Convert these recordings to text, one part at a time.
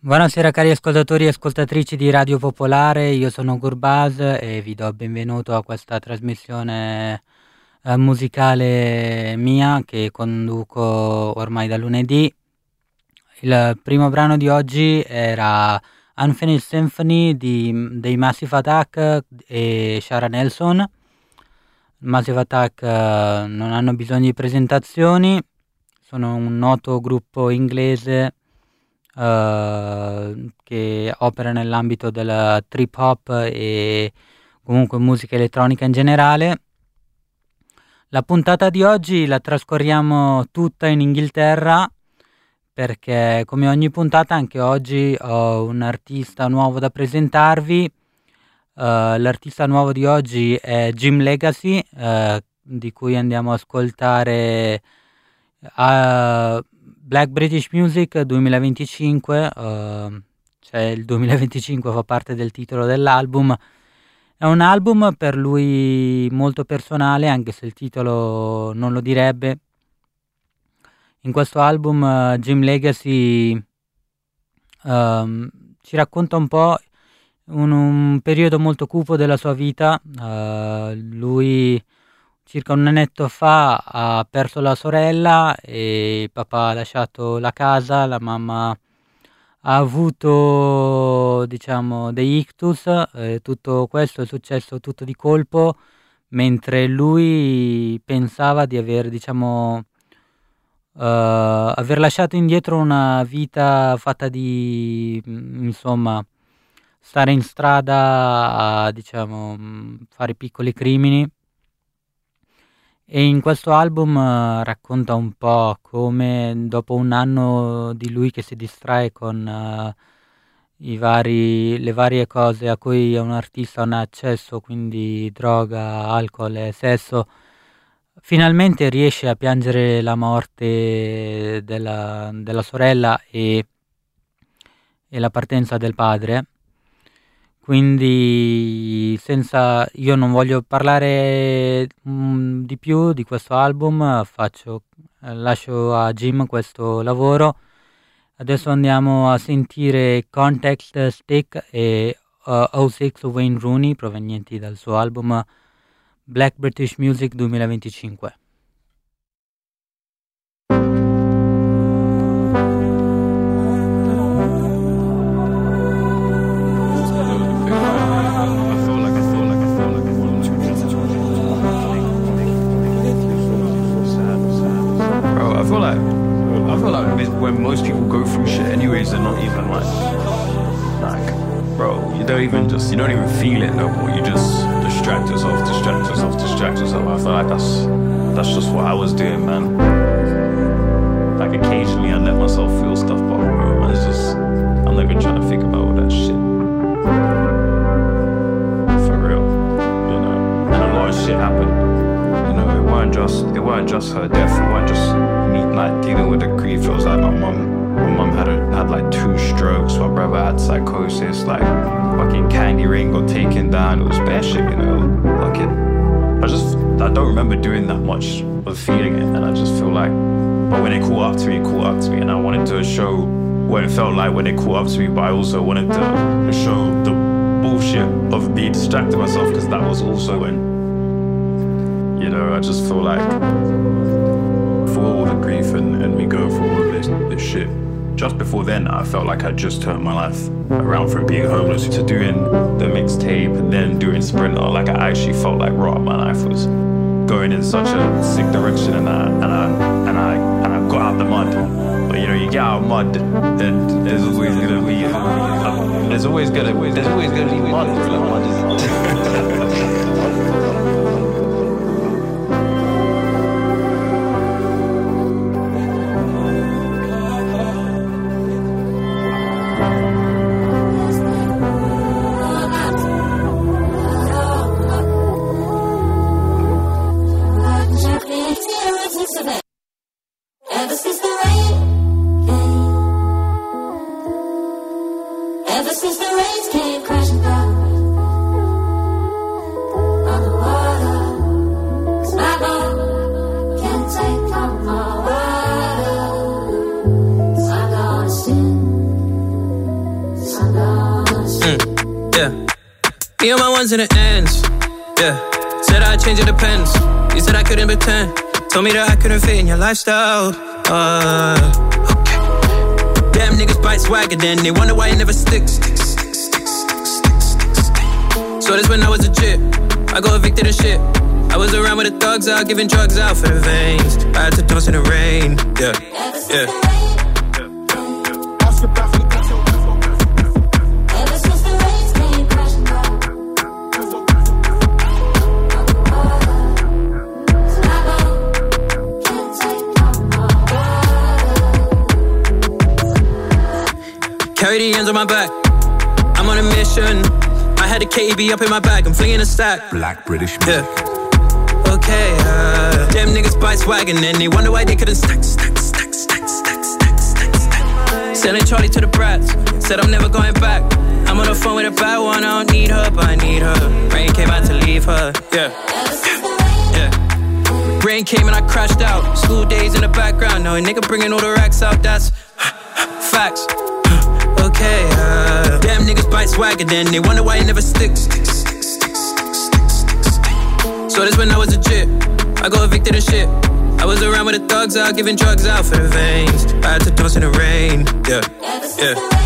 Buonasera cari ascoltatori e ascoltatrici di Radio Popolare, io sono Gurbaz e vi do il benvenuto a questa trasmissione musicale mia che conduco ormai da lunedì. Il primo brano di oggi era Unfinished Symphony dei Massive Attack e Shara Nelson. Massive Attack non hanno bisogno di presentazioni, sono un noto gruppo inglese che opera nell'ambito della trip hop e comunque musica elettronica in generale. La puntata di oggi la trascorriamo tutta in Inghilterra perché come ogni puntata anche oggi ho un artista nuovo da presentarvi. L'artista nuovo di oggi è Jim Legacy, di cui andiamo a ascoltare Black British Music 2025, cioè il 2025 fa parte del titolo dell'album. È un album per lui molto personale, anche se il titolo non lo direbbe. In questo album Jim Legacy ci racconta un po' un periodo molto cupo della sua vita. Lui circa un annetto fa ha perso la sorella e il papà ha lasciato la casa, la mamma ha avuto dei ictus, tutto questo è successo tutto di colpo mentre lui pensava di aver aver lasciato indietro una vita fatta di stare in strada a fare piccoli crimini. E in questo album racconta un po' come dopo un anno di lui che si distrae con le varie cose a cui un artista non ha accesso, quindi droga, alcol e sesso, finalmente riesce a piangere la morte della sorella e la partenza del padre. Quindi io non voglio parlare di più di questo album, lascio a Jim questo lavoro. Adesso andiamo a sentire Context Stick e 06 Wayne Rooney, provenienti dal suo album Black British Music 2025. I feel like when most people go through shit anyways, they're not even like bro, you don't even feel it no more. You just distract yourself. I feel like that's just what I was doing, man. Like occasionally I let myself feel stuff, but bro, I'm not even trying to think about all that shit. For real, and a lot of shit happened. It weren't just her death. It weren't just me like dealing with the grief. It was like my mum had like 2 strokes. My brother had psychosis. Like fucking Candy Rain got taken down. It was bare shit, I don't remember doing that much of feeling it, and I just feel like, but when it caught up to me, and I wanted to show what it felt like when it caught up to me, but I also wanted to show the bullshit of being distracted myself, because that was also when. I just feel like for all the grief and me going through all of this shit, just before then I felt like I just turned my life around from being homeless to doing the mixtape and then doing Sprinter. Like I actually felt like my life was going in such a sick direction, and I got out the mud. But you get out of mud and there's always gonna be mud. Ever since the rains came crashing down on the water, 'cause my boat can't take on more water, 'cause I'm gonna sin Me and my ones in the ends. Yeah. Said I'd change, it depends. You said I couldn't pretend. Told me that I couldn't fit in your lifestyle. Okay. Damn niggas bite swagger, then they wonder why it never sticks. So this when I was legit. I got evicted and shit. I was around with the thugs out, giving drugs out for the veins. I had to dance in the rain. Yeah, yeah. Carry the ends on my back. I'm on a mission. I had a KEB up in my bag. I'm flinging a stack. Black British music. Yeah. Okay, them niggas bite swaggin' and they wonder why they couldn't stack. Selling Charlie to the brats. Said I'm never going back. I'm on the phone with a bad one. I don't need her, but I need her. Rain came out to leave her. Yeah. Yeah. Rain came and I crashed out. School days in the background. Now a nigga bringing all the racks out. That's facts. Okay, damn niggas bite swagger, then they wonder why it never sticks. So this when I was legit. I got evicted and shit. I was around with the thugs out, giving drugs out for the veins. I had to dance in the rain. Yeah, yeah.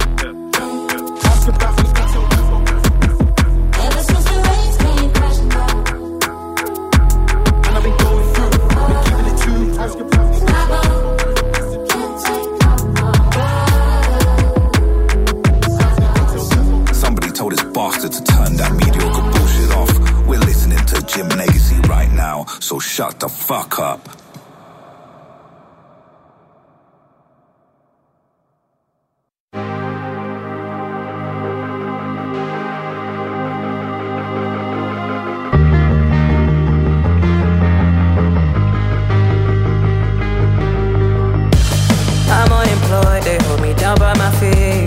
To turn that mediocre bullshit off. We're listening to Jim Legacy right now, so shut the fuck up. I'm unemployed, they hold me down by my feet.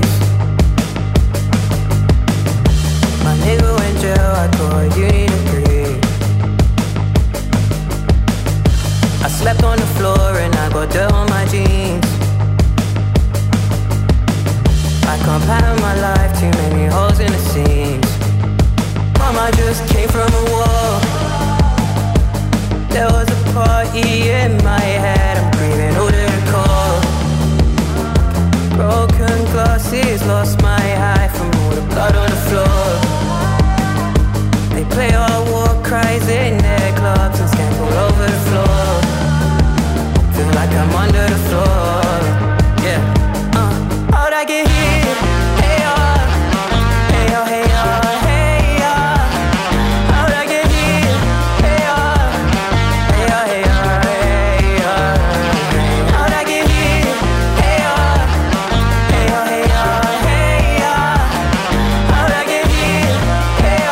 My nigga in jail, I thought you need to breathe. I slept on the floor and I got dirt on my jeans. I can't pattern my life, too many holes in the seams. Mama just came from a war. There was a party in my head, I'm breathing out of the core. Broken glasses, lost my eye from all the blood on the floor. They play our war cries in their clubs and stamp all over the floor. Feel like I'm under the floor. Yeah. How'd I get here? Hey, hey, hey, hey, how'd I get here? Hey, hey, hey, hey, how'd I get here? Hey, hey, hey, hey, how'd I get here? Hey,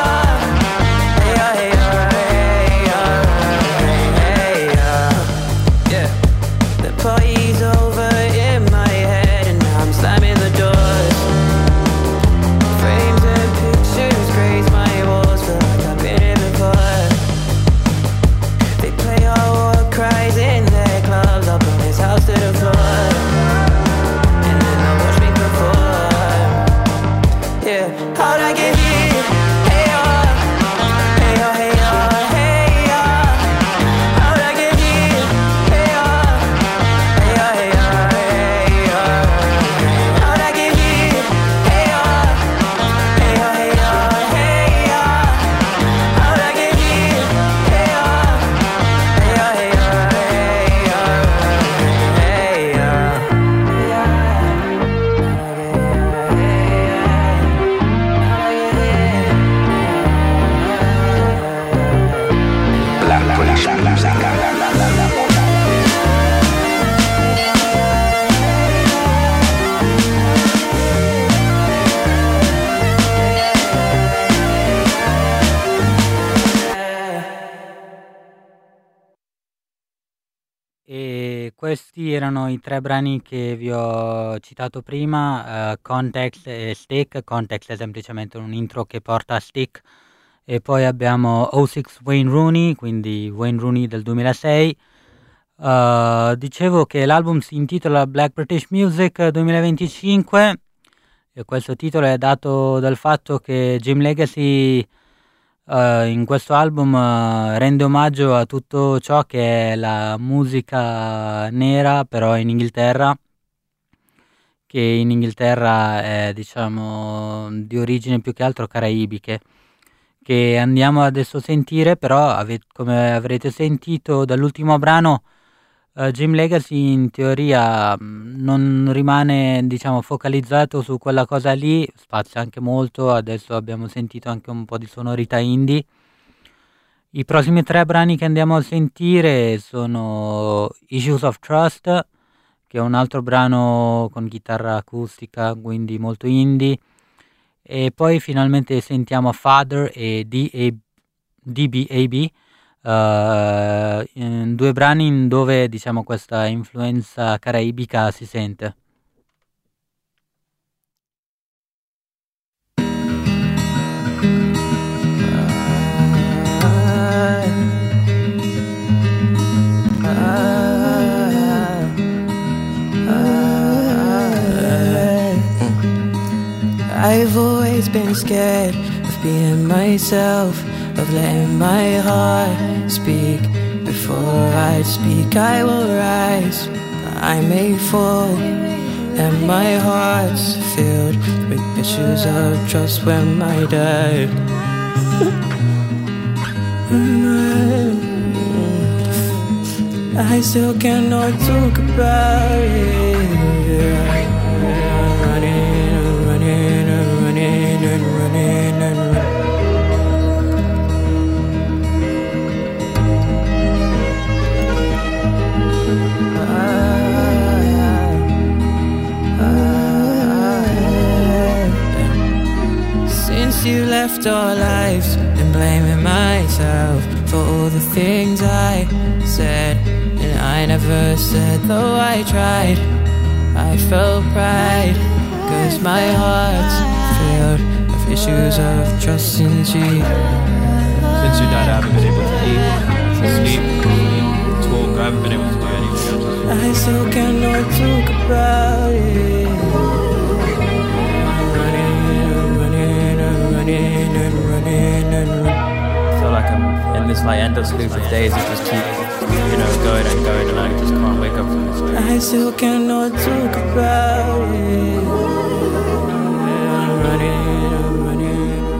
yeah. The party's over in my head and now I'm slamming the doors. Frames and pictures graze my walls, feel like I've been here before. They play our war cries in their clubs, I'll burn this house to the floor. And then they'll watch me perform. Yeah, how'd I get here? Hey, hey, hey, hey, how'd I get here? Hey, hey, hey, hey, how'd I get here? Hey, hey, hey, hey, how'd I get here? Hey, hey, hey, Black British music. E questi erano i tre brani che vi ho citato prima, Context e Stick. Context è semplicemente un intro che porta a Stick, e poi abbiamo 06 Wayne Rooney, quindi Wayne Rooney del 2006. Dicevo che l'album si intitola Black British Music 2025. E questo titolo è dato dal fatto che Jim Legacy in questo album rende omaggio a tutto ciò che è la musica nera, però in Inghilterra, che in Inghilterra è, diciamo, di origine più che altro caraibiche, che andiamo adesso a sentire. Però come avrete sentito dall'ultimo brano, Jim Legacy in teoria non rimane, diciamo, focalizzato su quella cosa lì, spazia anche molto. Adesso abbiamo sentito anche un po' di sonorità indie. I prossimi 3 brani che andiamo a sentire sono Issues of Trust, che è un altro brano con chitarra acustica, quindi molto indie, e poi finalmente sentiamo Father e DBAB, 2 brani dove, diciamo, questa influenza caraibica si sente. I've always been scared of being myself, of letting my heart speak. Before I speak, I will rise. I may fall, and my heart's filled with pictures of trust when I die. I still cannot talk about it. Since you left our lives, and blaming myself for all the things I said, and I never said, though I tried. I felt pride, 'cause my heart's filled with issues of trust since you died, I haven't been able to eat, sleep, talk. I haven't been able to do anything. I still cannot talk about it. I feel like I'm in this like endless loop of days that just keep, going and going, and I just can't wake up from this. I still cannot talk about it. I'm running.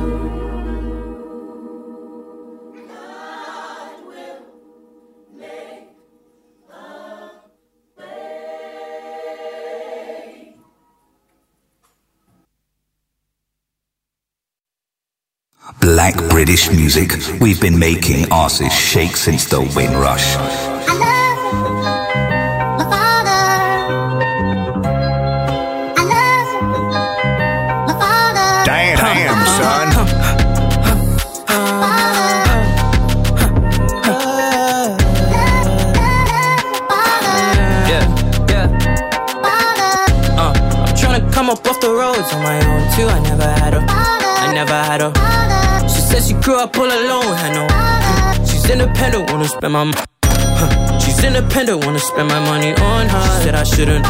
Black British music, we've been making asses shake since the Windrush. I love my father. I love my father. Damn, son. I'm trying to come up off the roads on my own too. I never had her. She said she grew up all alone, I know. She's independent, wanna spend my She's independent, wanna spend my money on her. She said I shouldn't.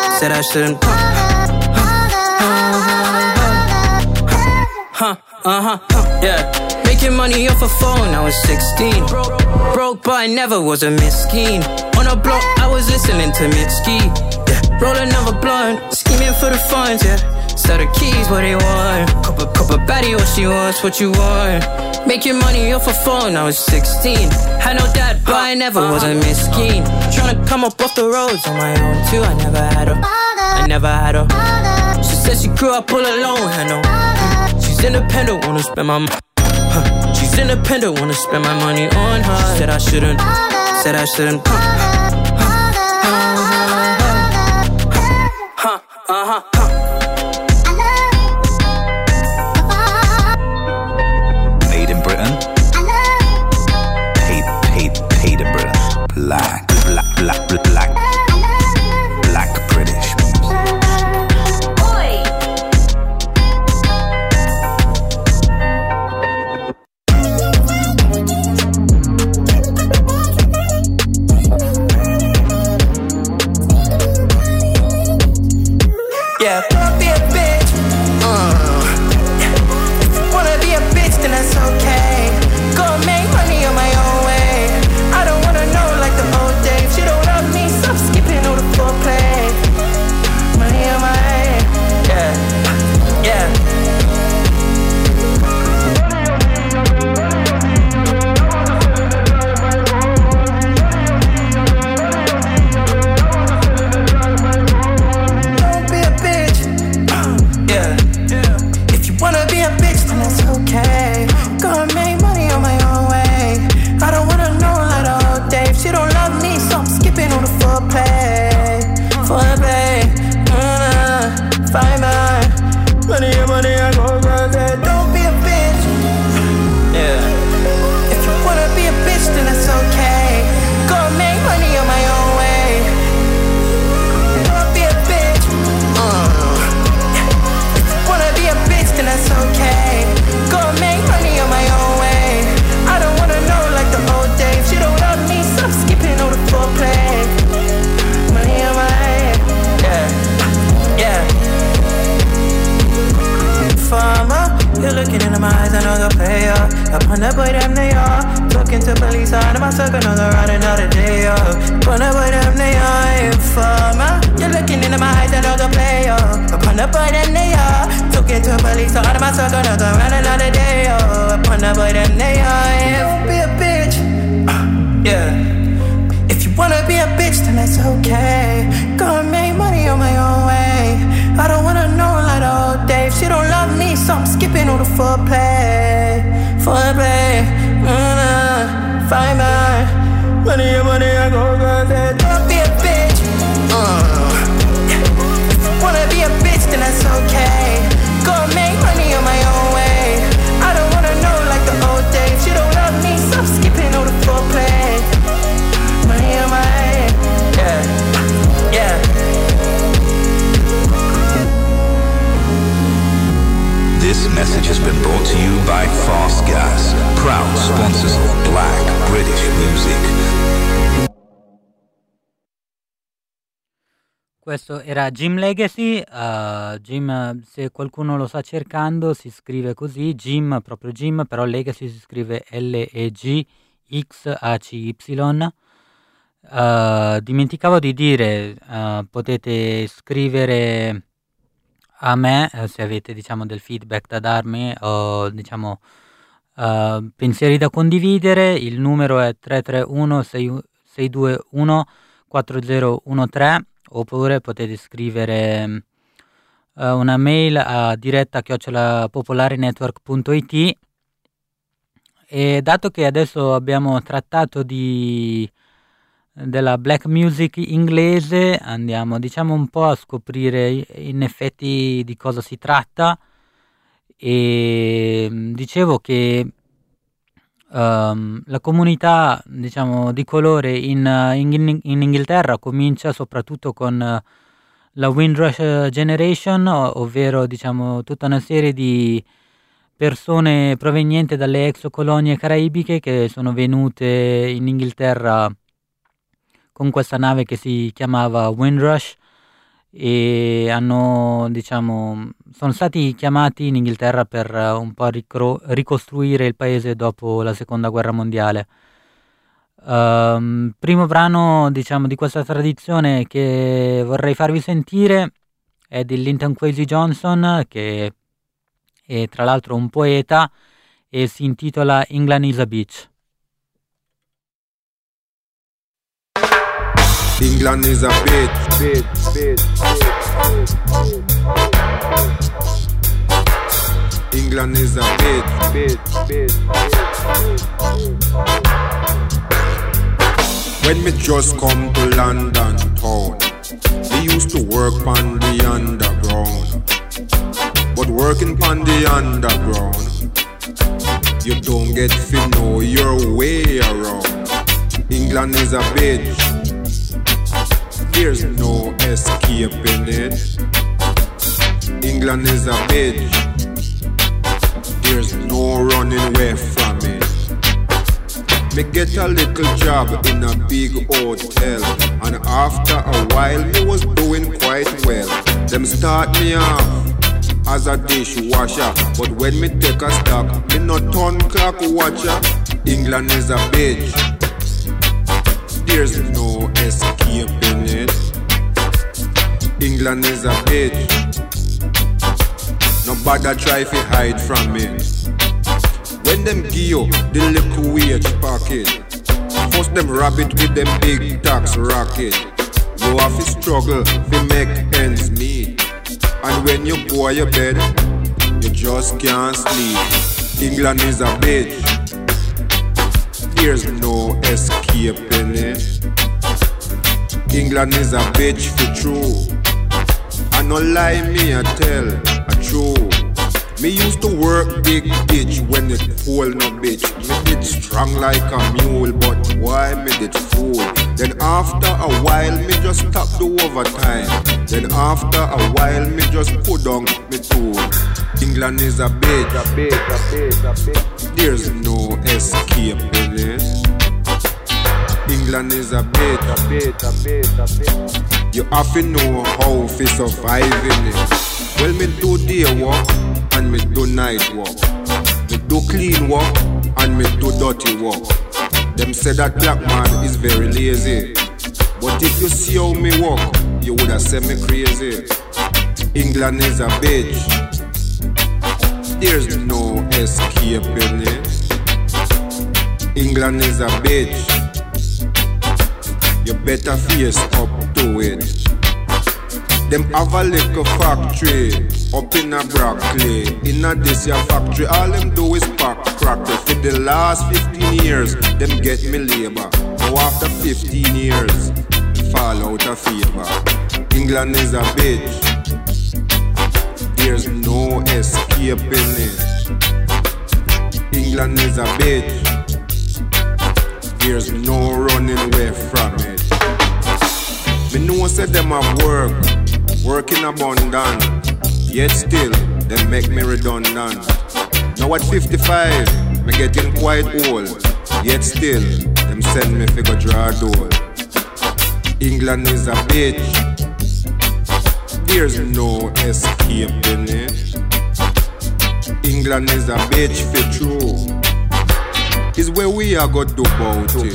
Yeah. Making money off a phone, I was 16. Broke, but I never was a miskin. On a block, I was listening to Mitski. Yeah. Roll another blunt, scheming for the funds, yeah. Sell the keys, what they want. Copper baddie, what she wants, what you want. Making money off a phone, I was 16. Had no dad, but I never was a miskin. Tryna come up off the roads on my own too. I never had her. She said she grew up all alone, I know. She's independent, wanna spend my She's independent, wanna spend my money on her. Said I shouldn't. Made in Britain. Paid in Britain. Black British music. Yeah, be a bitch, Find mine. Money, I go crazy. Don't be a bitch. Yeah. If you wanna be a bitch, then that's okay. Go make money on my own way. Don't be a bitch. If you wanna be a bitch, then that's okay. Go make money on my own way. I don't wanna know like the old days. She don't love me, so I'm skipping all the foreplay. Money on my head. Yeah. Farmer, you're looking into my eyes, I know the player. Upon the boy, them they are. Talking to police, out of my circle, know they're out another day, upon the boy, them they are. Farmer, you're looking into my eyes, I know the player. Upon the boy, them they are. Talking to police, out of my circle, know they're out another day, upon the boy, them they are. Don't be a bitch. Yeah. If you wanna be a bitch, then that's okay. Go and make money on my own way. I don't wanna know like the old days. She don't love me, so I'm skipping all the foreplay. Find mine. Money, I go crazy. Don't be a bitch. If you wanna be a bitch, then that's okay. Go and make money on my own way. I don't wanna know like the old days. She don't love me, so I'm skipping all the foreplay. Money on my head. Yeah. This message has been brought to you by Fast Gas, proud sponsors of Black British music. Questo era Jim Legacy. Jim, se qualcuno lo sta cercando, si scrive così, Jim, proprio Jim, però Legacy si scrive Legxacy. Dimenticavo di dire, potete scrivere a me se avete, diciamo, del feedback da darmi o, diciamo, pensieri da condividere. Il numero è 331 621 4013, oppure potete scrivere una mail a diretta@popolarenetwork.it. E dato che adesso abbiamo trattato della black music inglese, andiamo, diciamo, un po' a scoprire in effetti di cosa si tratta. E dicevo che la comunità, diciamo, di colore in Inghilterra comincia soprattutto con la Windrush Generation, ovvero, diciamo, tutta una serie di persone provenienti dalle ex colonie caraibiche che sono venute in Inghilterra con questa nave che si chiamava Windrush e hanno, diciamo, sono stati chiamati in Inghilterra per un po' ricostruire il paese dopo la seconda guerra mondiale. Primo brano, diciamo, di questa tradizione che vorrei farvi sentire è di Linton Kwesi Johnson, che è tra l'altro un poeta, e si intitola England is a Beach. England is a bitch. England is a bitch. When me just come to London town, me used to work on the underground. But working on the underground, you don't get to know your way around. England is a bitch. There's no escaping it. England is a bitch. There's no running away from it. Me get a little job in a big hotel, and after a while me was doing quite well. Them start me off as a dishwasher, but when me take a stock, me no turn clock watcher. England is a bitch. There's no escaping it. England is a bitch. Nobody try to hide from it. When them give you the little wage packet, first them rob it with them big tax racket. You have to struggle to make ends meet, and when you go to your bed, you just can't sleep. England is a bitch. There's no escaping it. England is a bitch for true, I no lie me I tell, a true. Me used to work big bitch when it cold no bitch. Me did strong like a mule, but why me did fool? Then after a while me just stop the overtime. Then after a while me just put on me tool. England is a bitch. There's no escaping it. England is a bitch. You have to know how to survive in it. Well, me do day work and me do night work. Me do clean work and me do dirty work. Them say that black man is very lazy, but if you see how me work, you woulda said me crazy. England is a bitch. There's no escaping it. England is a bitch. You better face up to it. Them have a little factory up in a Brockley. In a this year factory, all them do is pack crack. For the last 15 years, them get me labor. Now after 15 years, fall out of favor. England is a bitch. There's no escaping it. England is a bitch. There's no running away from it. Me know say them have work in abundance, yet still them make me redundant. Now at 55, me getting quite old, yet still them send me figure draw door. England is a bitch. There's no escaping it. England is a bitch for true. Is where we are got to about it.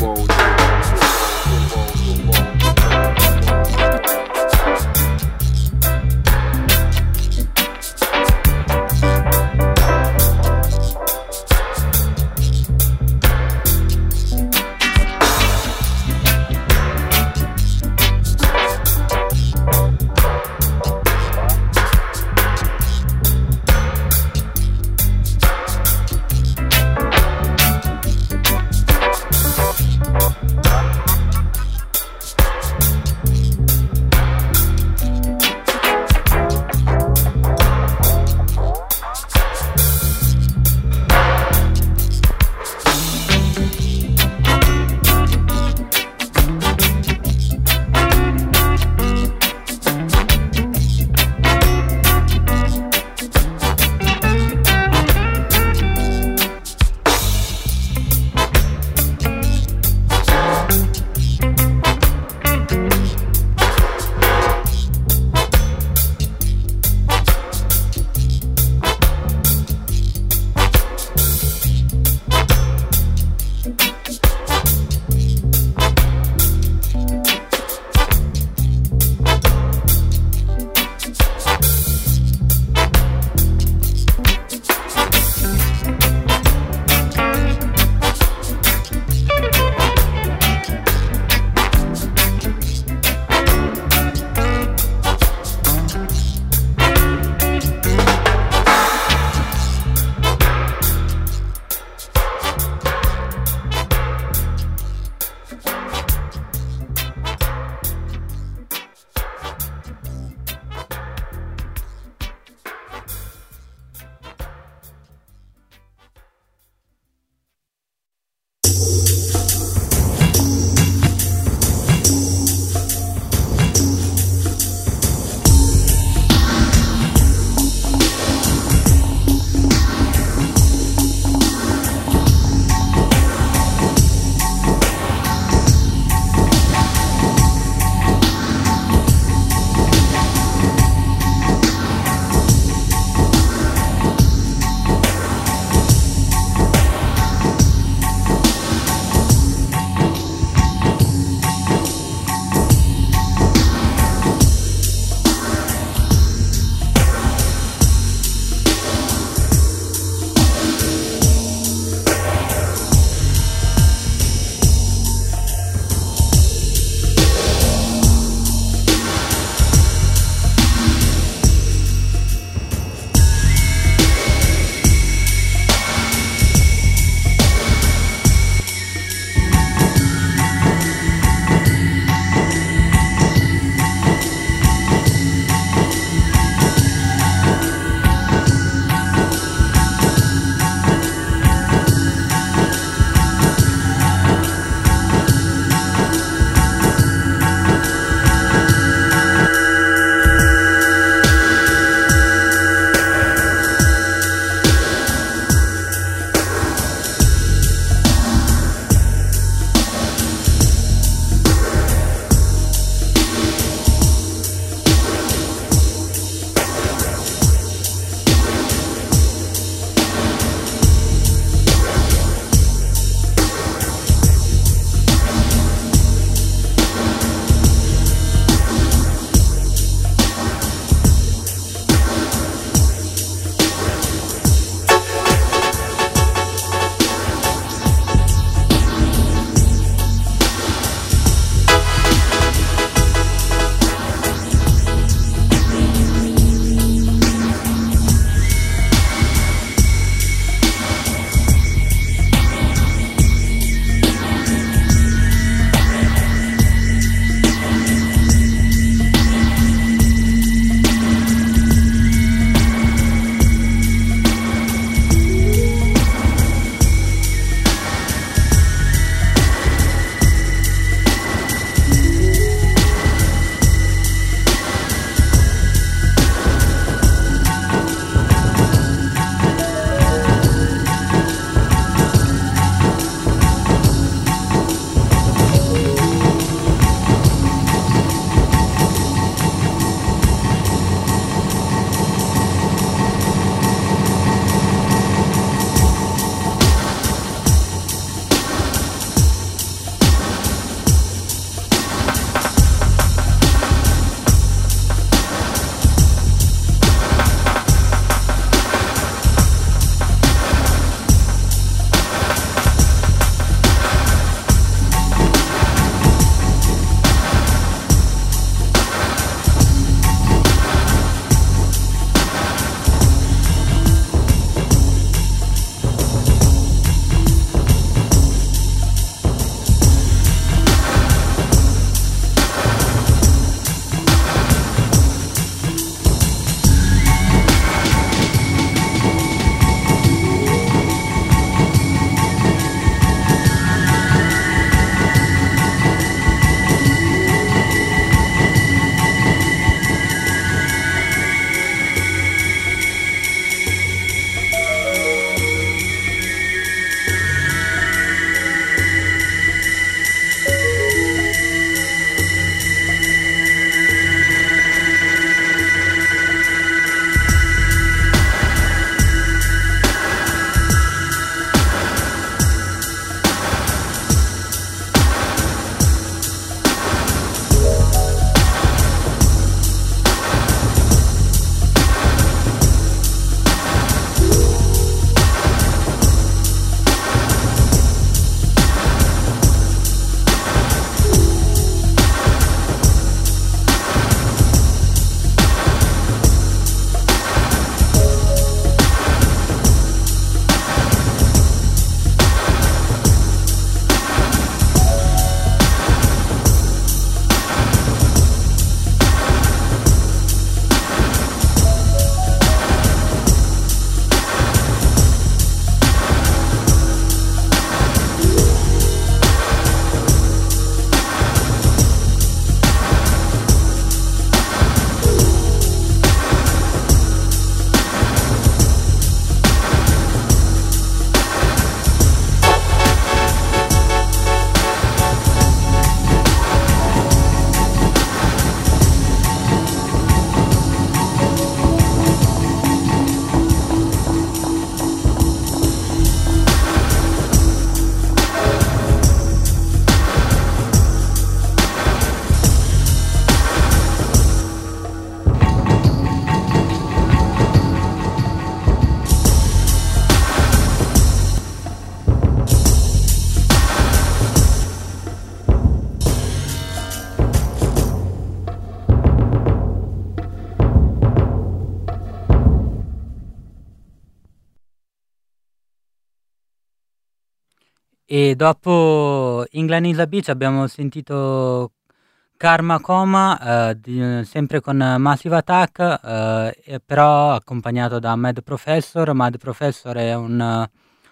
E dopo England is a Beach abbiamo sentito Karma Coma, sempre con Massive Attack, però accompagnato da Mad Professor. Mad Professor è un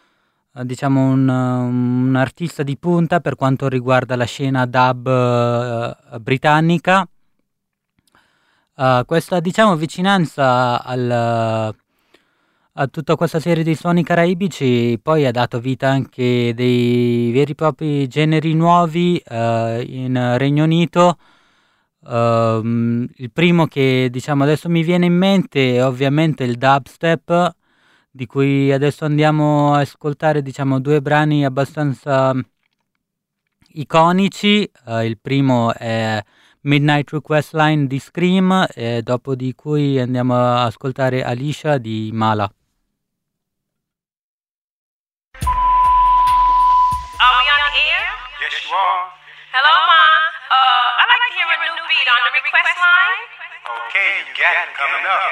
artista di punta per quanto riguarda la scena dub britannica. Questa vicinanza a tutta questa serie di suoni caraibici poi ha dato vita anche dei veri e propri generi nuovi in Regno Unito. Il primo che adesso mi viene in mente è ovviamente il dubstep, di cui adesso andiamo a ascoltare 2 brani abbastanza iconici. Il primo è Midnight Request Line di Scream, e dopo di cui andiamo a ascoltare Alicia di Mala. Are we on the air? Yes, you are. Hello, Ma. I'd like to hear a new beat on the request line. Okay, you got it coming up.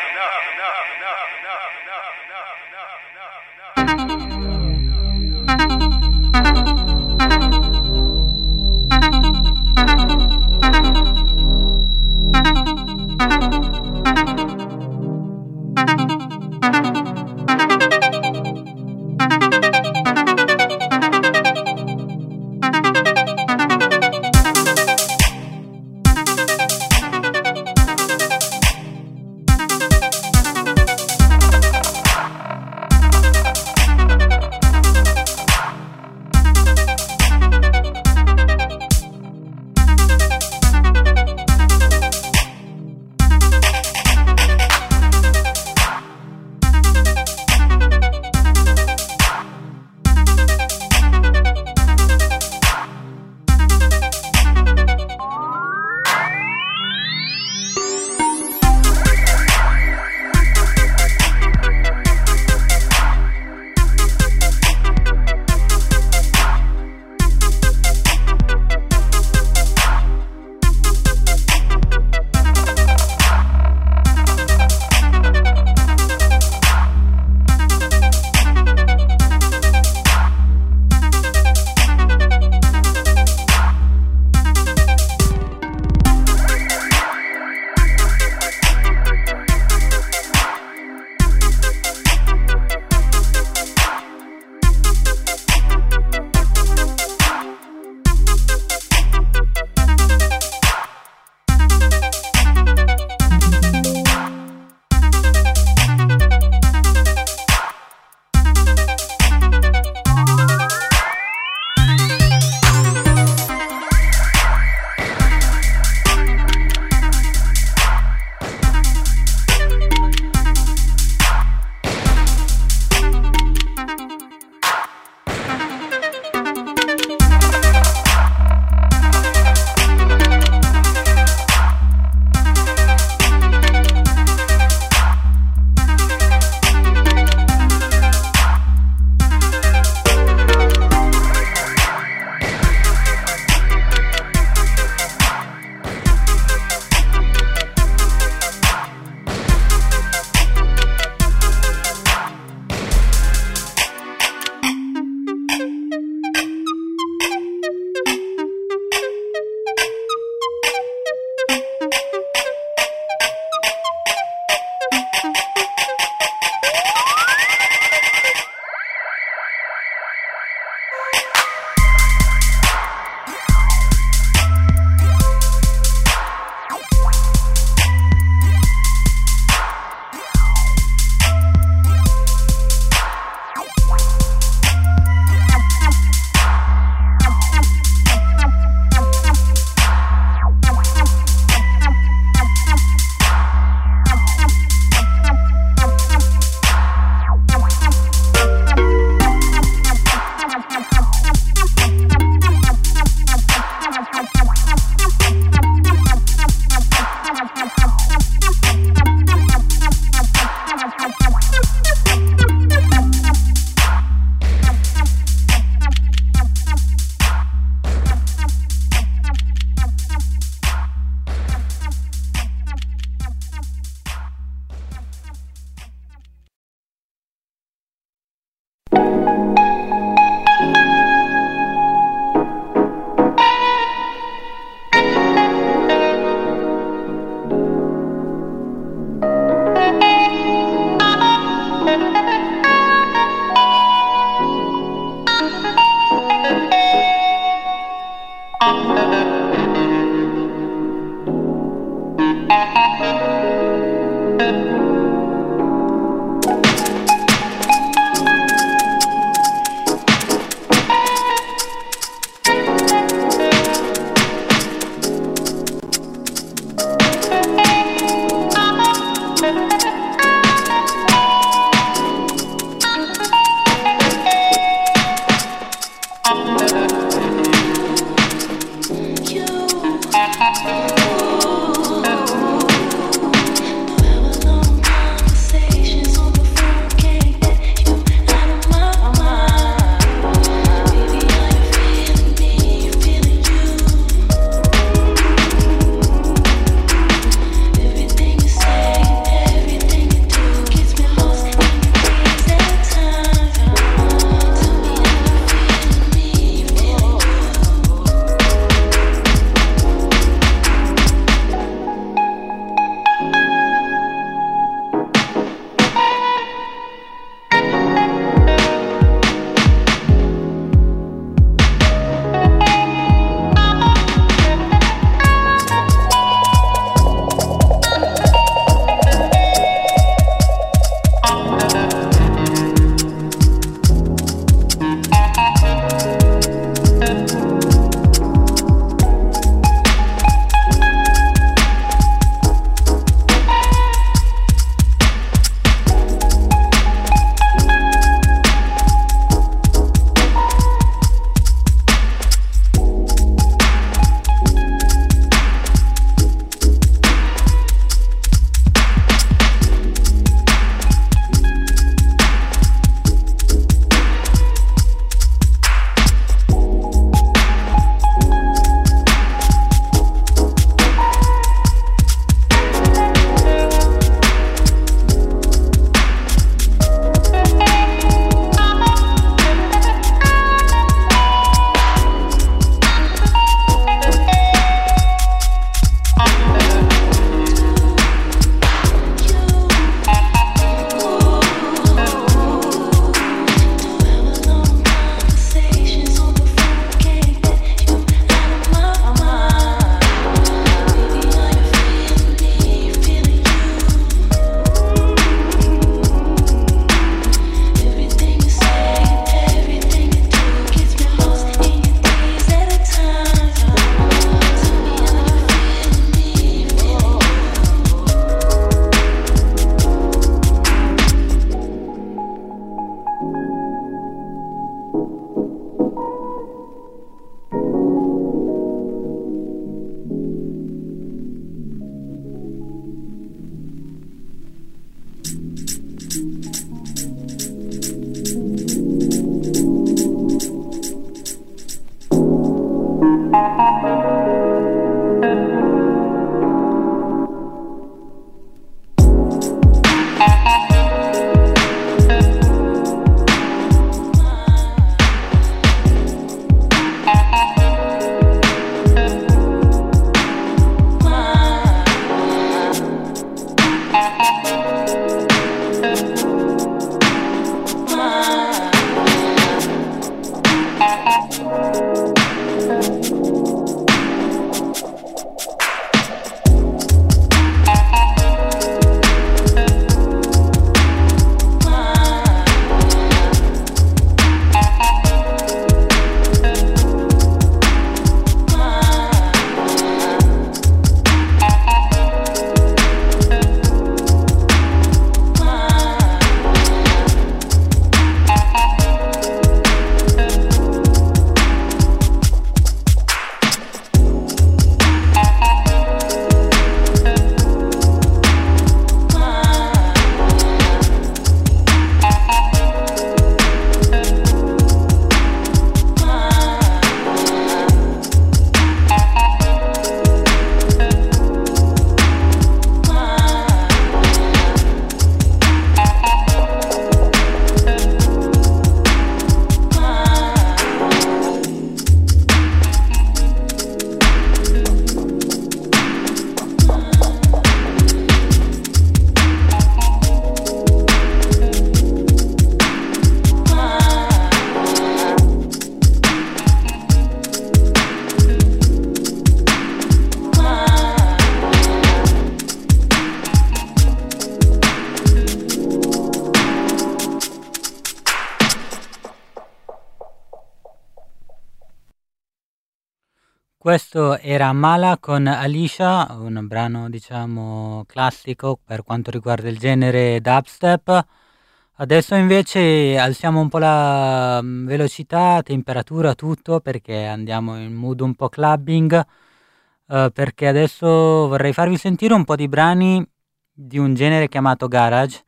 Questo era Mala con Alicia, un brano diciamo classico per quanto riguarda il genere dubstep. Adesso invece alziamo un po' la velocità, temperatura, tutto, perché andiamo in mood un po' clubbing, perché adesso vorrei farvi sentire un po' di brani di un genere chiamato garage,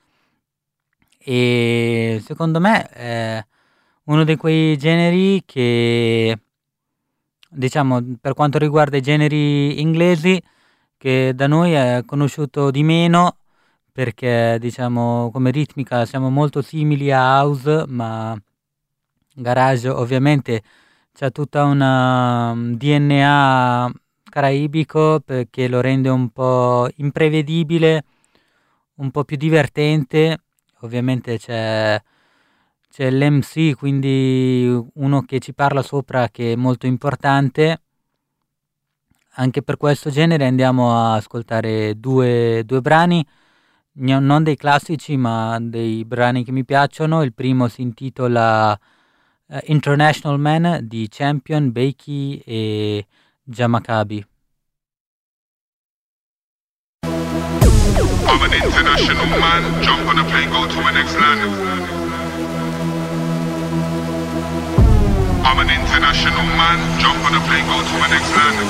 e secondo me è uno di quei generi che, diciamo, per quanto riguarda i generi inglesi, che da noi è conosciuto di meno, perché diciamo come ritmica siamo molto simili a house, ma garage ovviamente c'è tutta una DNA caraibico che lo rende un po' imprevedibile, un po' più divertente. Ovviamente c'è l'MC, quindi uno che ci parla sopra, che è molto importante. Anche per questo genere andiamo a ascoltare due brani, non dei classici ma dei brani che mi piacciono. Il primo si intitola International Man di Champion, Bakey e Jamakabi. I'm an international man, jump on a plane, go to the next land. I'm an international man, jump on a plane, go to the next land.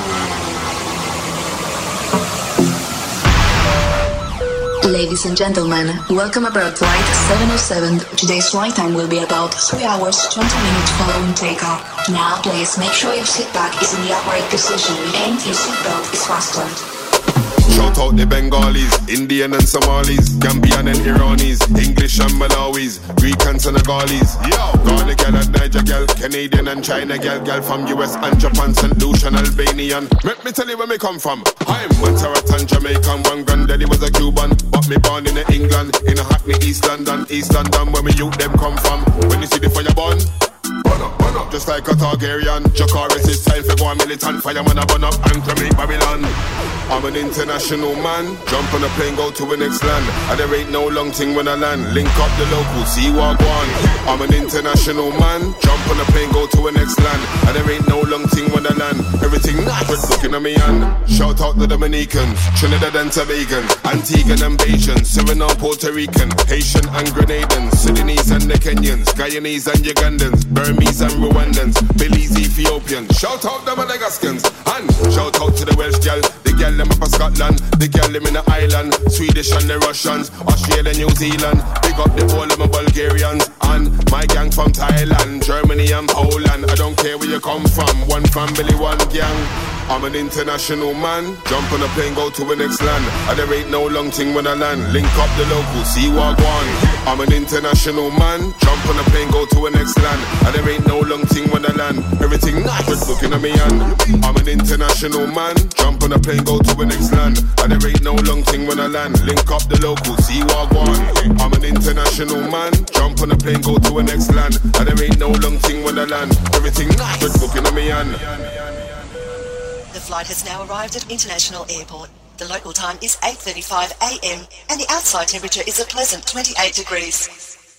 Ladies and gentlemen, welcome aboard flight 707. Today's flight time will be about 3 hours 20 minutes following takeoff. Now please make sure your seat back is in the upright position and your seatbelt is fastened. Shout out the Bengalis, Indian and Somalis, Gambian and Iranis, English and Malawis, Greek and Senegalese. Ghana gal and Niger gal, Canadian and China gal, gal from US and Japan, St. Lucian, Albanian. Let me tell you where me come from. I'm Monteratan, Jamaican, one granddaddy was a Cuban, but me born in England, in a Hackney, East London, where me youth them come from. When you see the fire burn, burn up, just like a Targaryen. Jakaris, it's time for go a militant, fireman a burn up and cremate Babylon. I'm an international man, jump on a plane, go to the next land. And there ain't no long thing when I land, link up the local, see what go on. I'm an international man, jump on a plane, go to the next land. And there ain't no long thing when I land, everything nice, looking at me and shout out the Dominicans, Trinidad and Tobago, Antiguan and Bajan, Suriname, Puerto Rican, Haitian and Grenadans, Sudanese and the Kenyans, Guyanese and Ugandans, Burmese and Rwandans, Belize, Ethiopians. Shout out the Madagascans and shout out to the Welsh gal, the gal them up in Scotland, the gal them in the island, Swedish and the Russians, Australia, New Zealand. Big up the whole of my Bulgarians and my gang from Thailand, Germany and Poland. I don't care where you come from, one family, one gang. I'm an international man, jump on a plane, go to the next land. And there ain't no long thing when I land, link up the local, see what go on. I'm an international man, jump on a plane, go to the next land. And there ain't no long thing when I land, everything nice, looking at me and I'm an international man, jump on a plane, go to the next land. And there ain't no long thing when I land, link up the local, see what go on. I'm an international man, jump on a plane, go to the next land. And there ain't no long thing when I land, everything nice, looking at me and the flight has now arrived at International Airport. The local time is 8:35 a.m. and the outside temperature is a pleasant 28 degrees.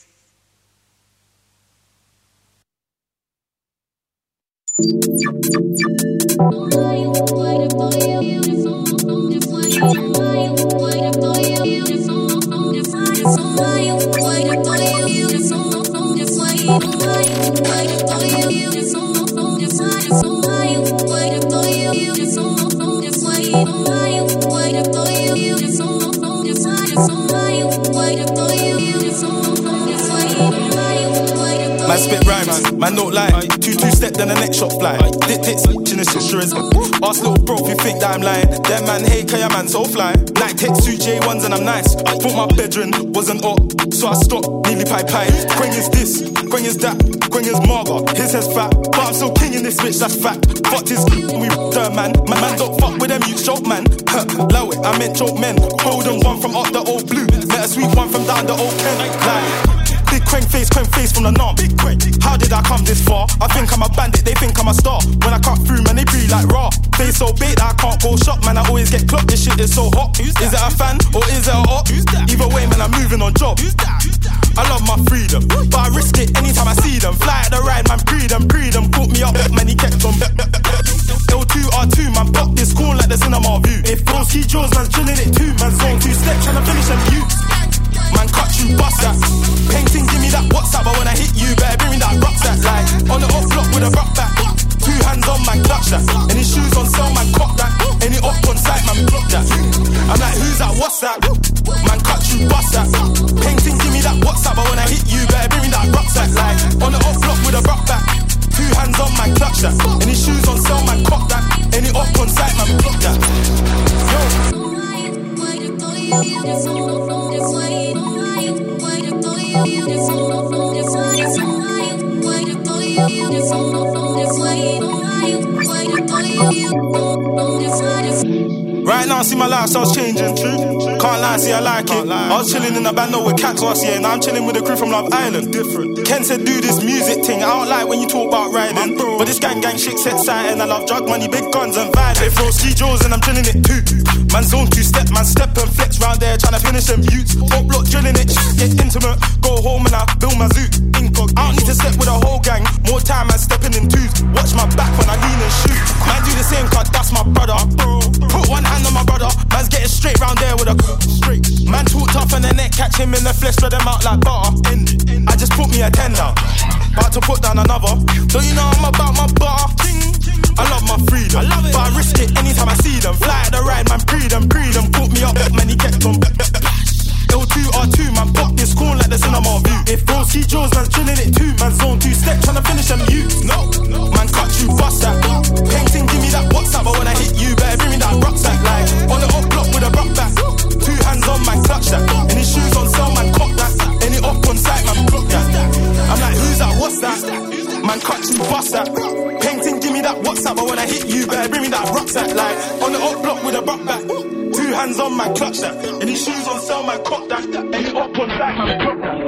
Man spit rhymes, man don't lie. 2-2 step, then the next shot fly. Dick tits, in the insurance. Ask little bro if you think that I'm lying. Them man hate, cause your man so fly. Like text 2 J1s and I'm nice. Thought my bedroom wasn't up, so I stopped, nearly pie. Quang is this, Quang is that, Quang is Marga. His head's fat, but I'm still king in this bitch, that's fact. Fucked his we dirt man. My man don't fuck with them, you choke man. Allow it, I meant choke men. Golden one from up the old blue. Met a sweet one from down the old Ken. Like big Quang face from the norm. Big Quang. How did I come this far? I think I'm a bandit, they think I'm a star. When I cut through, man, they breathe like raw. Face so big that I can't go shop, man, I always get clocked. This shit is so hot. Is it a fan or is it a op? Either way, man, I'm moving on job. I love my freedom, but I risk it anytime I see them. Fly at the ride, man, pre them. Caught me up, man, he kept on. L2R2, man, pop this corn like the cinema view. If bros see Jaws, man's drilling it too. Man, zone 2 step, tryna finish them views. Man, cut you, bust that. Painting, give me that WhatsApp, but when I hit you, better bring me that rucksack. Like, on the up block with a rock back. 2 hands on, man, clutch that. Any shoes on sale, man, cock that. Any up on site, man, block that. I'm like, who's that, what's that? Man, cut you, bust that. Painting, give me that WhatsApp, but when I hit you, better bring me that rucksack. Like, on the up block with a rock back. 2 hands on, man, clutch that. Any shoes on sale, man, cock that. Any up on site, man, block that. Yo. Right now, see my lifestyle's changing. Can't lie, see I like it. I was chilling in the bando with cats last year. Now I'm chilling with a crew from Love Island. Different. Ken said do this music thing. I don't like when you talk about riding, but this gang shit set sighting. I love drug money, big guns and violence. They throw ski jaws and I'm drilling it too. Man zone 2 step, man step and flex round there trying to finish them youths. Top block drilling it, get intimate. Go home and I build my zoo. Incog. I don't need to step with a whole gang. More time man stepping in twos. Watch my back when I lean and shoot. Man do the same cause that's my brother. Put one hand on my brother. Man's getting straight round there with a straight. Man talk tough and the neck catch him in the flesh, spread them out like butter. I just put me a 10 down. About to put down another. Don't you know I'm about my butter? I love my freedom, but I risk it anytime I see them. Fly at the ride, man, pre them. Caught me up, man, he kept on. L2R2, man, pop this corn like the cinema view. If bros see Jaws, man's drilling it too. Man, zone 2 step, tryna finish them youths. No, man, cut you, bust that. Painting, give me that WhatsApp, but when I hit you, better bring me that rucksack. Like, on the up block with a rock back. 2 hands on, man, clutch that. Any shoes on sale, man, cock that. Any up on site, man, block that. I'm like, who's that, what's that? Man, cut you, bust that. Painting, give me that WhatsApp, but when I hit you, better bring me that rucksack. Like, on the up block with a rock back. 2 hands on, man, clutch that. Any shoes on sale, man, cock that. Any up on site, man, block that.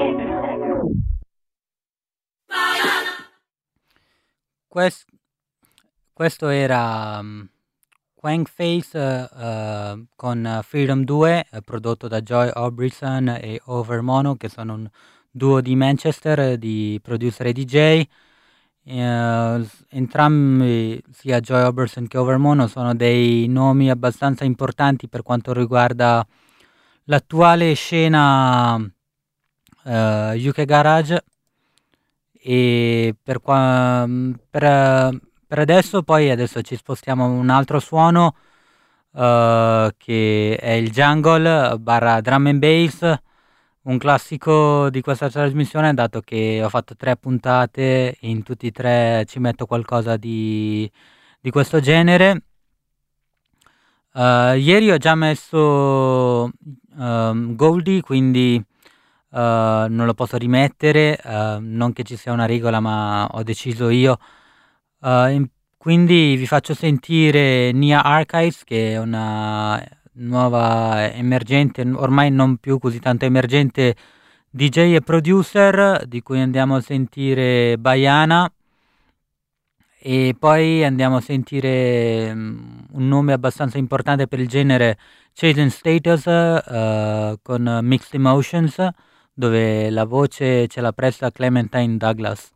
Questo era Quang Face con Freedom 2, prodotto da Joy Orbison e Overmono, che sono un duo di Manchester di producer e DJ. Entrambi, sia Joy Orbison che Overmono, sono dei nomi abbastanza importanti per quanto riguarda l'attuale scena UK Garage, e per adesso ci spostiamo a un altro suono che è il jungle / drum and bass, un classico di questa trasmissione, dato che ho fatto 3 puntate e in tutti e 3 ci metto qualcosa di questo genere. Ieri ho già messo Goldie, quindi non lo posso rimettere, non che ci sia una regola, ma ho deciso io. Quindi vi faccio sentire Nia Archives, che è una nuova emergente, ormai non più così tanto emergente, DJ e producer, di cui andiamo a sentire Baiana, e poi andiamo a sentire un nome abbastanza importante per il genere, Chasing Status, con Mixed Emotions, dove la voce ce l'ha presta Clementine Douglas.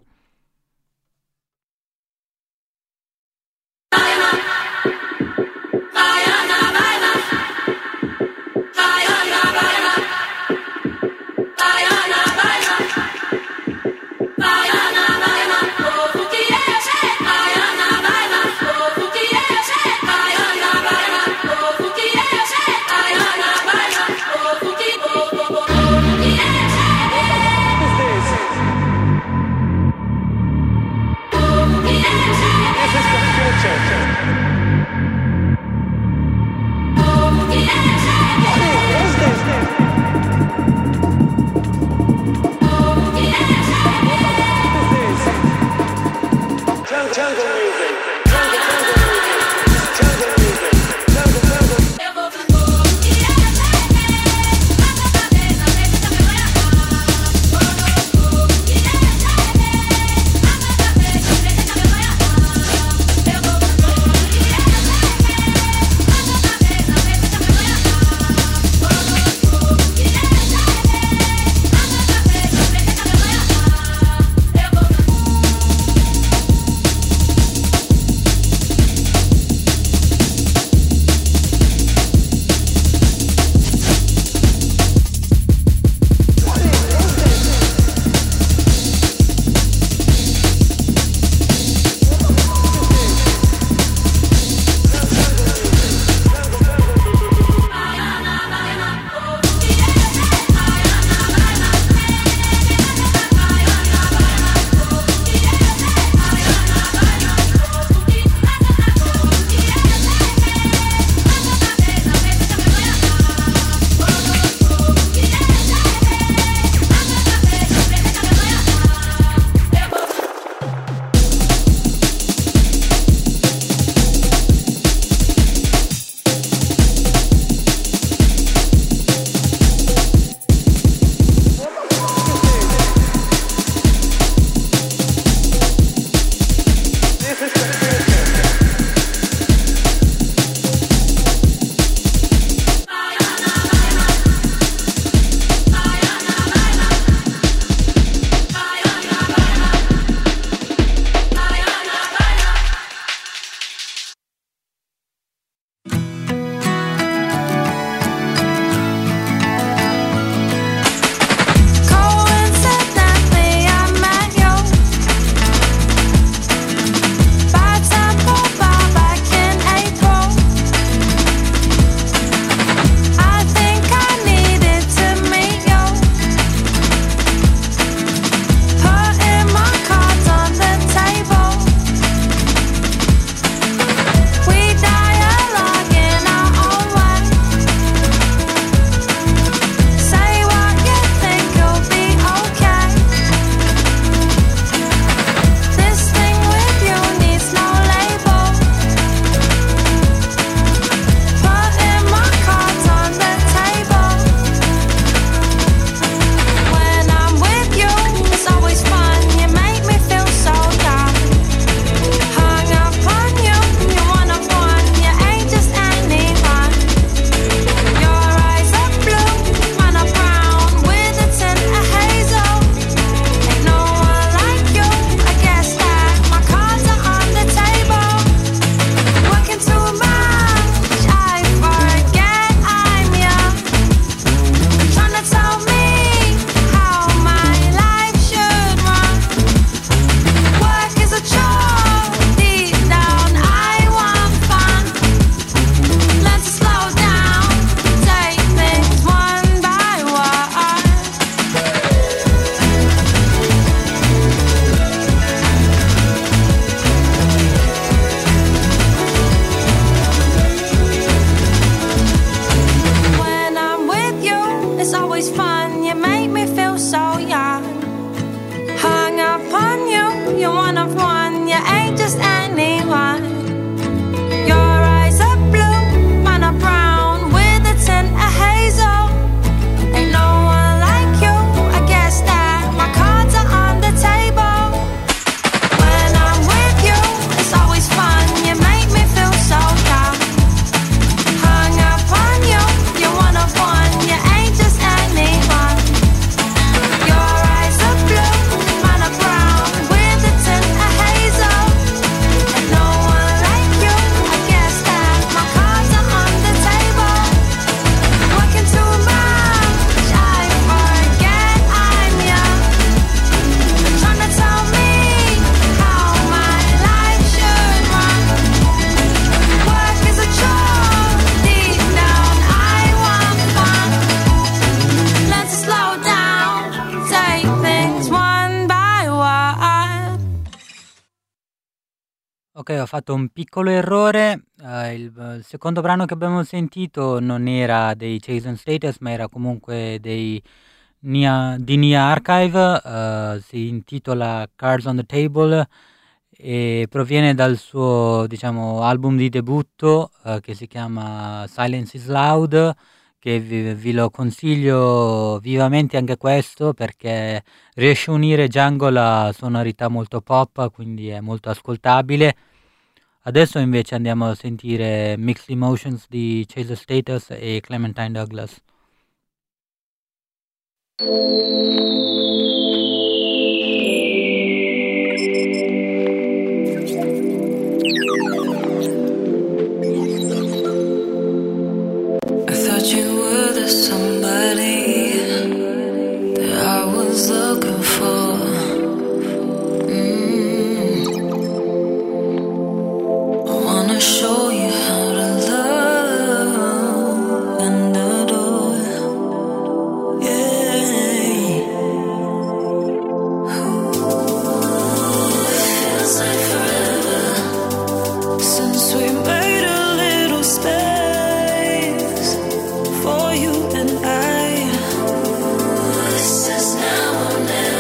Ok, ho fatto un piccolo errore. Il secondo brano che abbiamo sentito non era dei Chase and Status, ma era comunque di Nia Archive. Si intitola Cards on the Table e proviene dal suo, diciamo, album di debutto che si chiama Silence is Loud, che vi lo consiglio vivamente anche questo, perché riesce a unire jungle a sonorità molto pop, quindi è molto ascoltabile. Adesso invece andiamo a sentire Mixed Emotions di Chase Status e Clementine Douglas. I thought you were the somebody that I was looking for. I wanna show you how to love and adore. Yeah. Feels like forever since we made a little space for you and I. This is now or never.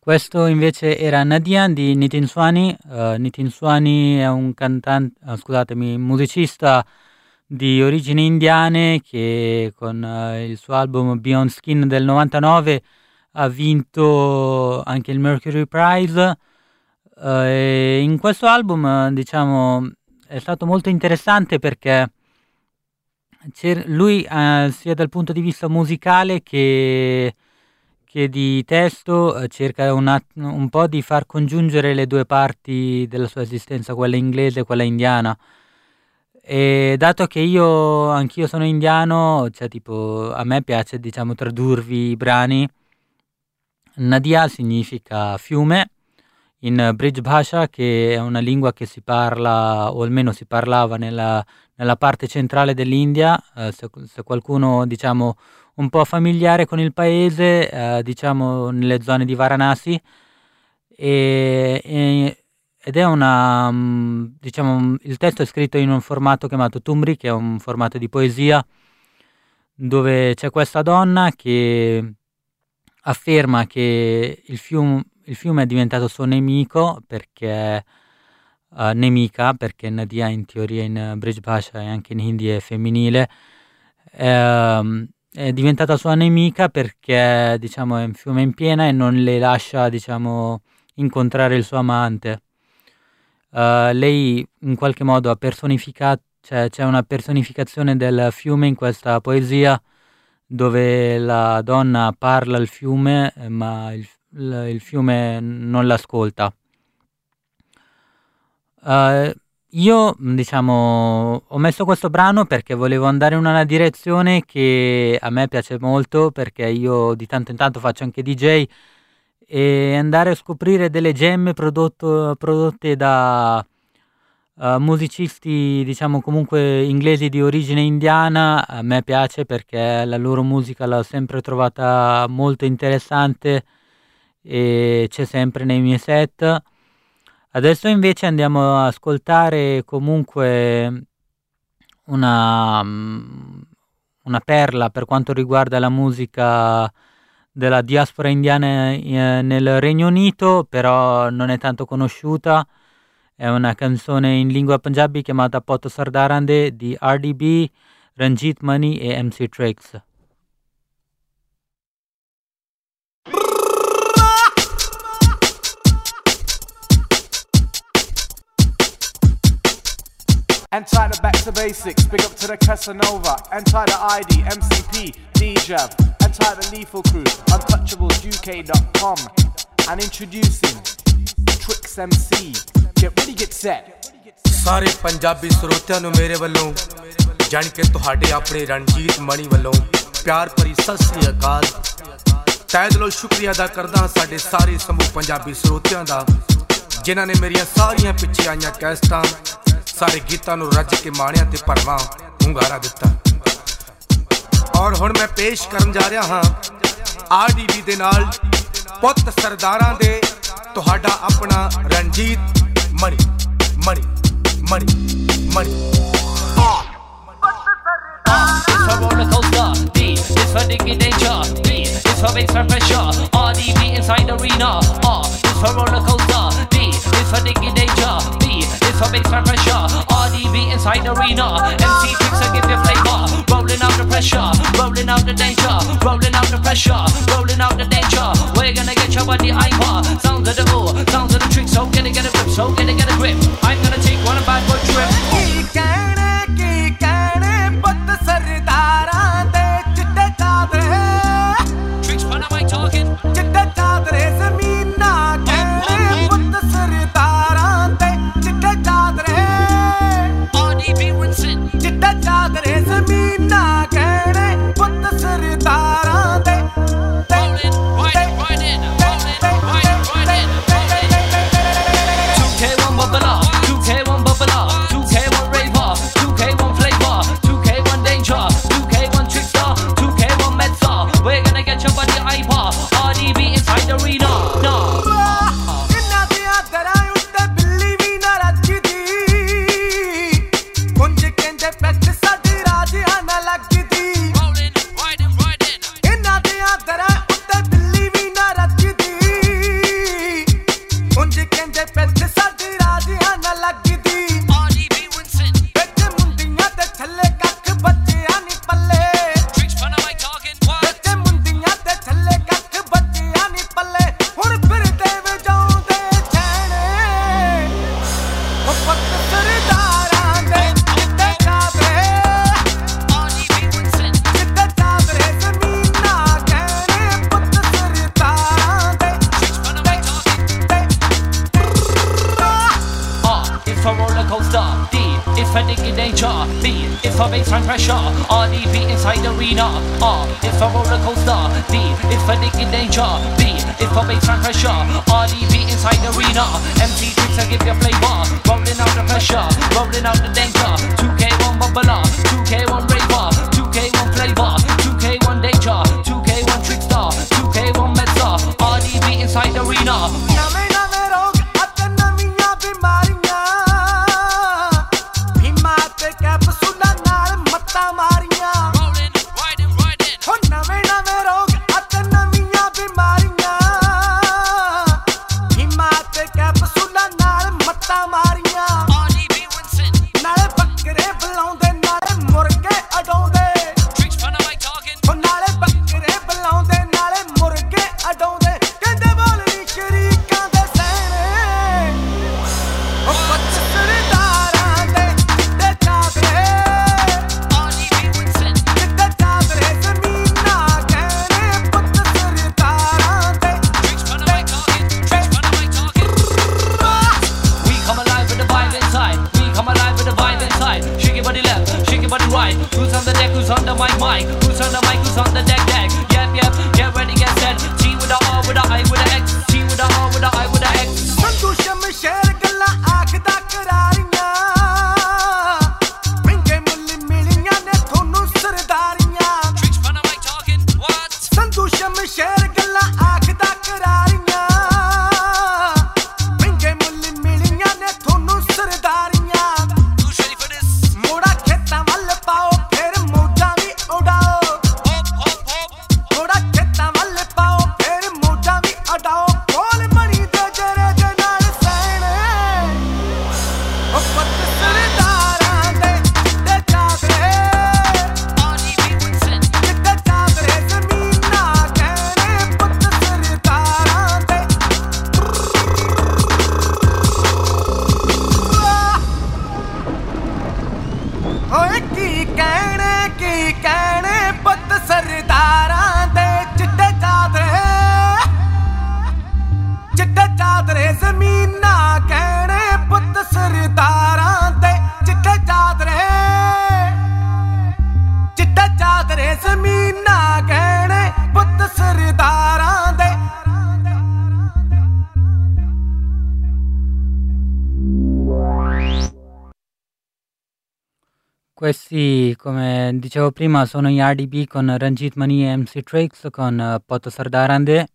Questo invece era Nadia di Nitin Sawhney. Nitin Sawhney è un musicista di origini indiane che con il suo album Beyond Skin del 99 ha vinto anche il Mercury Prize. E in questo album, diciamo, è stato molto interessante perché lui, sia dal punto di vista musicale che di testo, cerca un po' di far congiungere le due parti della sua esistenza, quella inglese e quella indiana. E dato che anch'io sono indiano, cioè tipo a me piace, diciamo, tradurvi i brani. Nadia significa fiume in Brij Bhasha, che è una lingua che si parla, o almeno si parlava nella parte centrale dell'India. Se qualcuno, diciamo, un po' familiare con il paese, diciamo nelle zone di Varanasi, ed è diciamo, il testo è scritto in un formato chiamato Tumri, che è un formato di poesia, dove c'è questa donna che afferma che il fiume è diventato suo nemico perché nemica, perché Nadia in teoria in Brij Bhasha e anche in Hindi è femminile. È diventata sua nemica perché, diciamo, è un fiume in piena e non le lascia, diciamo, incontrare il suo amante. Lei in qualche modo ha personificato, cioè c'è una personificazione del fiume in questa poesia, dove la donna parla al fiume ma il fiume non l'ascolta. Io, diciamo, ho messo questo brano perché volevo andare in una direzione che a me piace molto, perché io di tanto in tanto faccio anche DJ, e andare a scoprire delle gemme prodotte da musicisti, diciamo, comunque inglesi di origine indiana. A me piace perché la loro musica l'ho sempre trovata molto interessante e c'è sempre nei miei set. Adesso invece andiamo a ascoltare comunque una perla per quanto riguarda la musica della diaspora indiana nel Regno Unito, però non è tanto conosciuta. È una canzone in lingua punjabi chiamata Poto Sardarande di RDB, Ranjit Mani e MC Tricks. And tie the back to basics, big up to the Casanova. And tie the ID, MCP, D-Jab. And tie the Lethal Crew, untouchablesuk.com. And introducing Tricks MC. Get ready, get set. ਸਾਰੇ ਪੰਜਾਬੀ ਸਰੋਤਿਆਂ ਨੂੰ ਮੇਰੇ ਵੱਲੋਂ ਜਾਣ ਕੇ ਤੁਹਾਡੇ ਆਪਣੇ ਰਣਜੀਤ ਮਣੀ ਵੱਲੋਂ ਪਿਆਰ ਭਰੀ ਸਤਿ ਸ੍ਰੀ ਅਕਾਲ। ਤਹਿ ਦਿਲੋਂ ਸ਼ੁਕਰੀਆ ਅਦਾ ਕਰਦਾ ਸਾਡੇ ਸਾਰੇ ਸਮੂਹ ਪੰਜਾਬੀ ਸਰੋਤਿਆਂ ਦਾ, ਜਿਨ੍ਹਾਂ ਨੇ ਮੇਰੀਆਂ ਸਾਰੀਆਂ ਪਿੱਛੇ ਆਈਆਂ ਕੈਸਟਾਂ, ਸਾਰੇ ਗੀਤਾਂ ਨੂੰ ਰੱਜ ਕੇ ਮਾਣਿਆ ਤੇ ਭਰਵਾਂ ਹੁੰਗਾਰਾ ਦਿੱਤਾ। ਔਰ ਹੁਣ ਮੈਂ ਪੇਸ਼ ਕਰਨ ਜਾ ਰਿਹਾ ਹਾਂ RDB ਦੇ ਨਾਲ ਪੁੱਤ ਸਰਦਾਰਾਂ ਦੇ ਤੁਹਾਡਾ ਆਪਣਾ ਰਣਜੀਤ ਮਣੀ ਮਣੀ ਮਣੀ ਮਣੀ। It's a roller coaster, B, it's for digging danger, B, it's for extra pressure, RDB inside the arena, it's a roller coaster, B, it's for digging danger, B, it's for extra pressure, RDB inside the arena, MC Tricks will give you flavor, rolling out the pressure, rolling out the danger, rolling out the pressure, rolling out the danger, we're gonna get your body hyper, sounds of the O, sounds of the Tricks, so get a grip, so get a grip, I'm gonna take one bad boy trip. Tricks, what am I talking? RDB Winston. Right in. 2K1 Babala, baseline pressure. RDB inside arena. R is for roller coaster. D is for digging danger. B is for baseline pressure. RDB inside arena. MC tricks to give you flavor. Rolling out the pressure, rolling out the danger. 2K1 bubbler, 2K1 raver, 2K1 flavor, 2K1 danger, 2K1 trickster, 2K1 medstar. RDB inside arena. Questi, come dicevo prima, sono gli RDB con Ranjit Mani e MC Tricks con Poto Sardarande.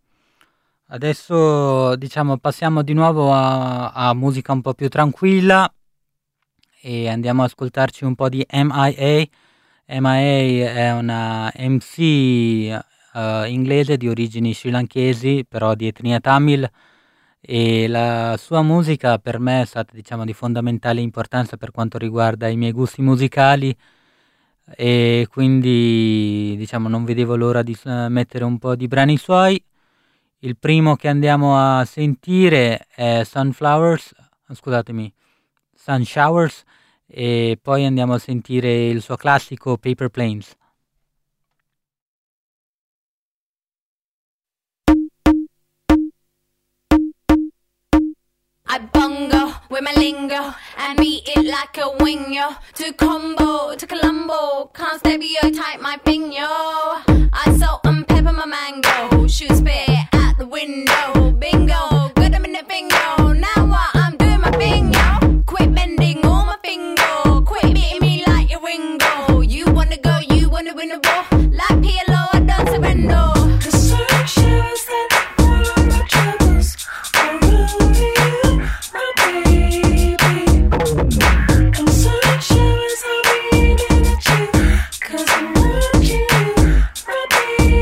Adesso diciamo passiamo di nuovo a musica un po' più tranquilla e andiamo ad ascoltarci un po' di MIA. MIA è una MC inglese di origini srilankesi, però di etnia Tamil, e la sua musica per me è stata diciamo di fondamentale importanza per quanto riguarda i miei gusti musicali, e quindi diciamo non vedevo l'ora di mettere un po' di brani suoi. Il primo che andiamo a sentire è Sunshowers, e poi andiamo a sentire il suo classico Paper Planes. I bungo with my lingo and beat it like a wing, yo. To combo, to Colombo, can't stereotype my thing, yo. I salt and pepper my mango, shoot spit out the window, bingo, got them in the bingo. Now what I'm doing my thing, yo. Quit bending all my finger, quit beating me like your Ringo. You wanna go, you wanna win the ball, like PLO, I don't surrender. The sun shows that all of my troubles are moving. Baby,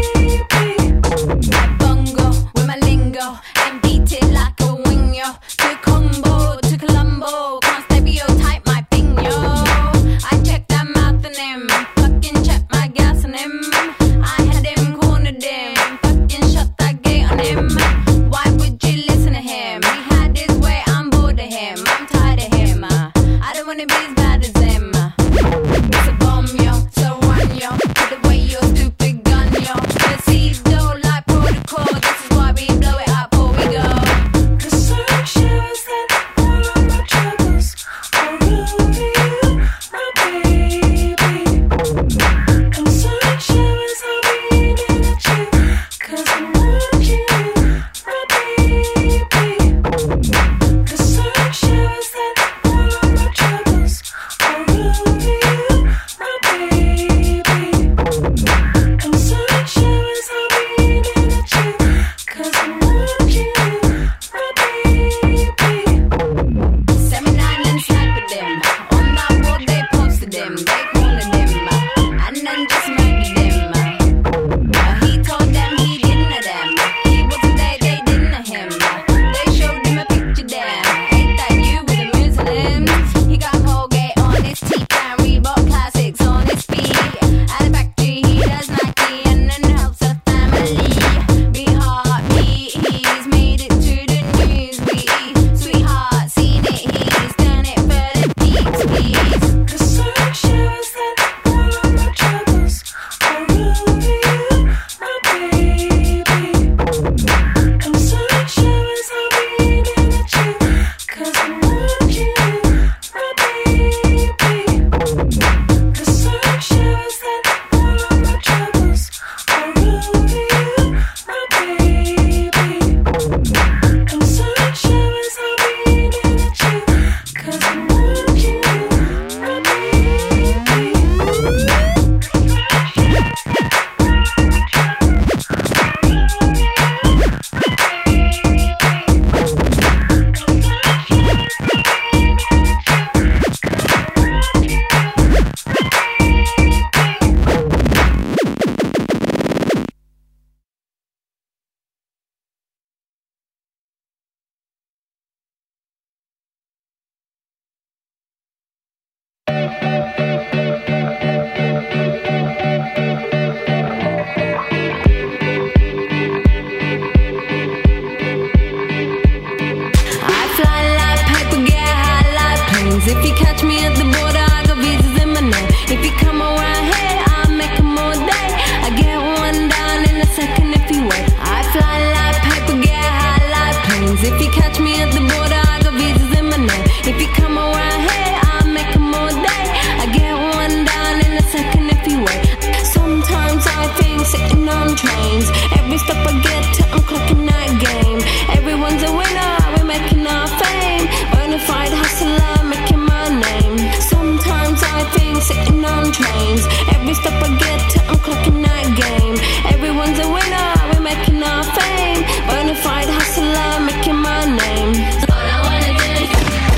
If you catch me at the border, I got visas in my name. If you come around here, I'll make them all day. I get one down in a second if you wait. I fly like paper, get high like planes. If you catch me at the border, I got visas in my name. If you come around here, I'll make them all day. I get one down in a second if you wait. Sometimes I think sitting on trains. Every step I get to, I'm clocking that game. Everyone's a winner, we're making our fame. Bonafide hustler, making my name. Sometimes I think sitting on trains. Every step I get to, I'm clocking that game. Everyone's a winner, we're making our fame. Bonafide hustler, making my name. All I wanna do is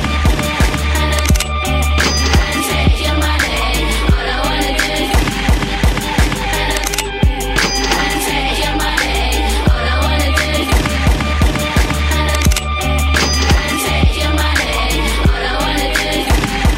take your money. All I wanna do is take your money. All I wanna do is take your money. All I wanna do is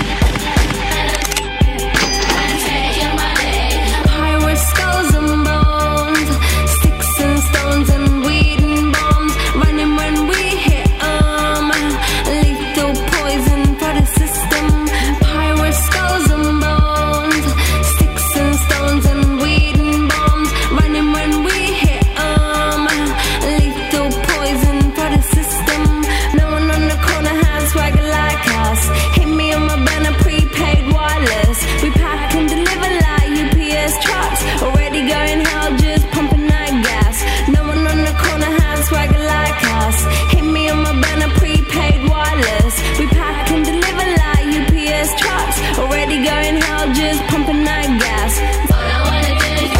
take your money. Pirates, skulls and bones, sticks and stones and weed and bombs. Running when we hit 'em. Lethal poison for the system. Pirates, skulls and bones, sticks and stones and weed and bombs. Running when we hit 'em. Lethal poison for the system. No one on the corner has swagger like us. Hit me on my banner, prepaid wireless. We pack and deliver like UPS trucks. Already going hell, just pumping that gas. No one on the corner has swagger like us. Hit me on my banner, prepaid wireless. We pack and deliver like UPS trucks. Already going hell, just pumping that gas. All I wanna do is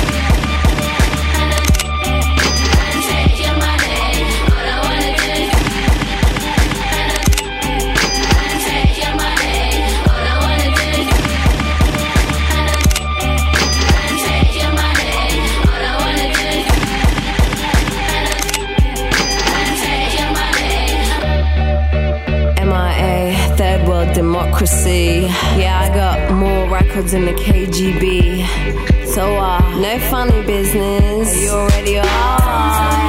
take your money. All I wanna do is take your money. All I wanna do is take your money. All I wanna do is take your money. MIA, third world democracy. Yeah, I got more records than the KGB. So, no funny business. You already are.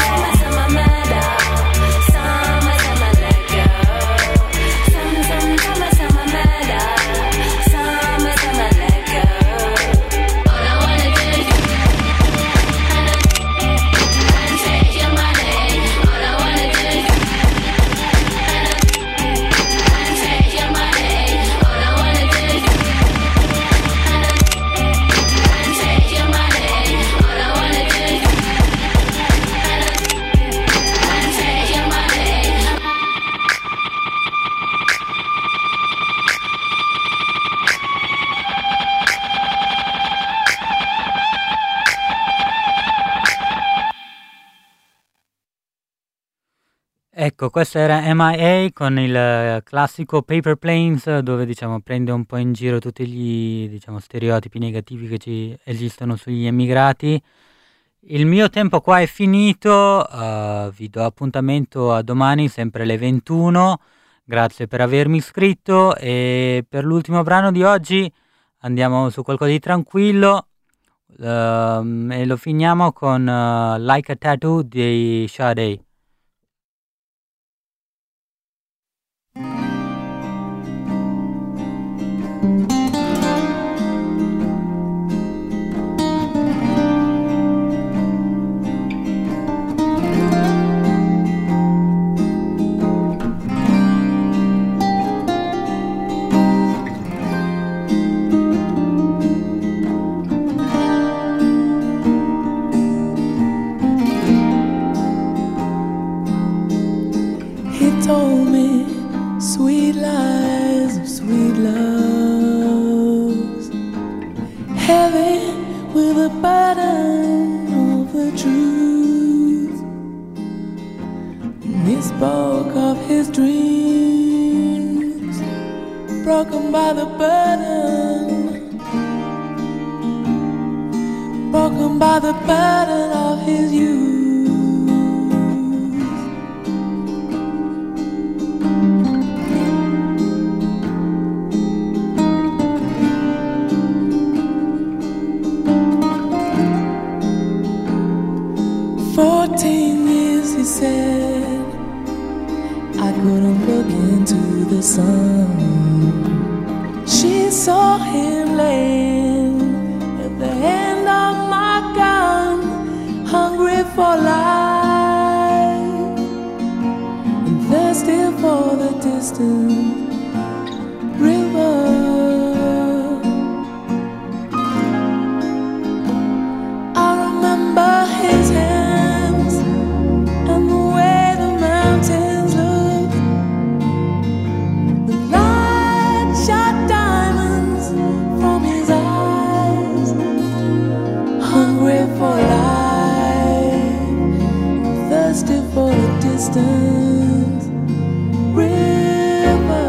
Ecco, questo era MIA con il classico Paper Planes, dove diciamo prende un po' in giro tutti gli stereotipi negativi che ci esistono sugli emigrati. Il mio tempo qua è finito, vi do appuntamento a domani sempre alle 21. Grazie per avermi iscritto e per l'ultimo brano di oggi andiamo su qualcosa di tranquillo e lo finiamo con Like a Tattoo dei Sade. Told me sweet lies of sweet loves, heavy with a burden of the truth. And he spoke of his dreams, broken by the burden, broken by the burden of his youth. 14 years, he said, I couldn't look into the sun. She saw him laying at the end of my gun, hungry for life and thirsty for the distant river. I remember his hands and the way the mountains looked. The light shot diamonds from his eyes, hungry for life, thirsty for the distant river.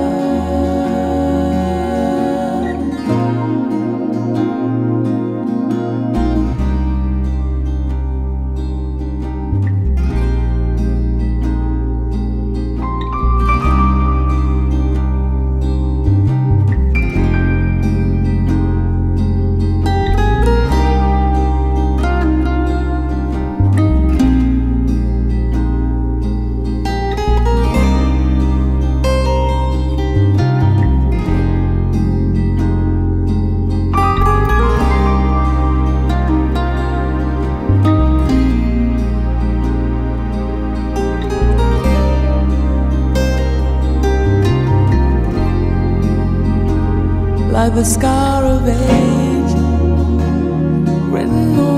Like the scar of age written on